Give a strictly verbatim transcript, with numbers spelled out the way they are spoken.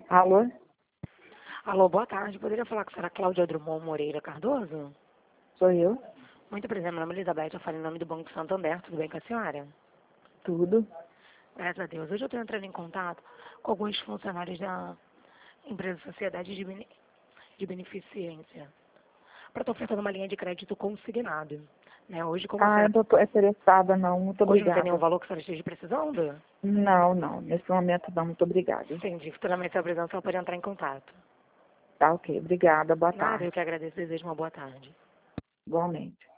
Alô? Alô, boa tarde. Poderia falar com a senhora Cláudia Drummond Moreira Cardoso? Sou eu? Muito prazer, meu nome é Elizabeth, eu falo em nome do Banco Santander, tudo bem com a senhora? Tudo? Graças a Deus. Hoje eu estou entrando em contato com alguns funcionários da empresa Sociedade de, Bene... de Beneficência para estar ofertando uma linha de crédito consignado. Né? Hoje, como a Ah, eu senhora... não estou interessada não, muito Hoje não tem nenhum obrigada. valor que a senhora esteja precisando? Não, não, nesse momento não, muito obrigada. Entendi. Futuramente, se a presença pode entrar em contato. Tá ok, obrigada, boa Nada, eu tarde. que agradeço e desejo uma boa tarde. Igualmente.